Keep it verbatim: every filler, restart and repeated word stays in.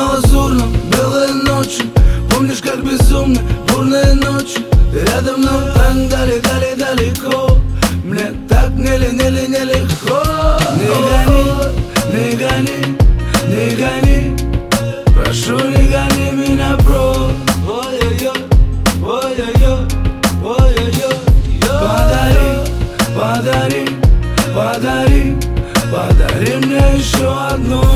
на лазурном, белые ночи. Помнишь, как безумно, бурные ночи. Ты рядом, но так дали, дали, далеко. Мне так не ли, не ли, нелегко. Не гони, не гони, не гони. Прошу, не гони меня прочь. Ой-ой-ой, ой-ой-ой, ой-ой-ой. Подари, подари, подари, подари мне еще одну.